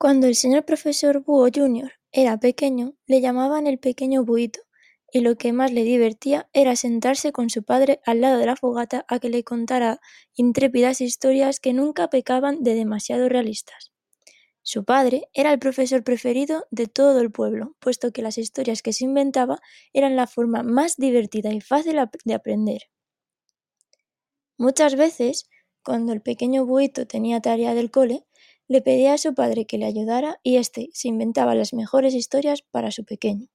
Cuando el señor profesor Búho Jr. era pequeño, le llamaban el pequeño Buito, y lo que más le divertía era sentarse con su padre al lado de la fogata a que le contara intrépidas historias que nunca pecaban de demasiado realistas. Su padre era el profesor preferido de todo el pueblo, puesto que las historias que se inventaba eran la forma más divertida y fácil de aprender. Muchas veces, cuando el pequeño Buito tenía tarea del cole, le pedía a su padre que le ayudara y éste se inventaba las mejores historias para su pequeño.